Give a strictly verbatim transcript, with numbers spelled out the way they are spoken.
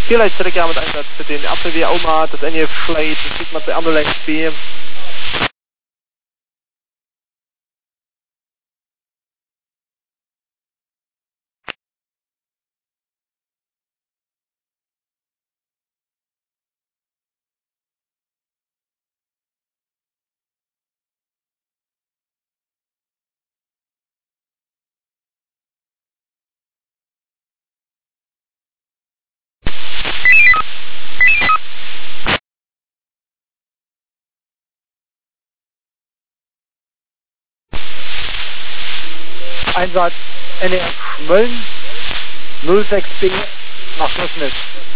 Vielleicht zurück mit Einsatz für den Apfel wie Oma, das N E F Schleit, das sieht man bei Ambulance B. Einsatz N E F Schmölln null sechs B nach Nussnitz.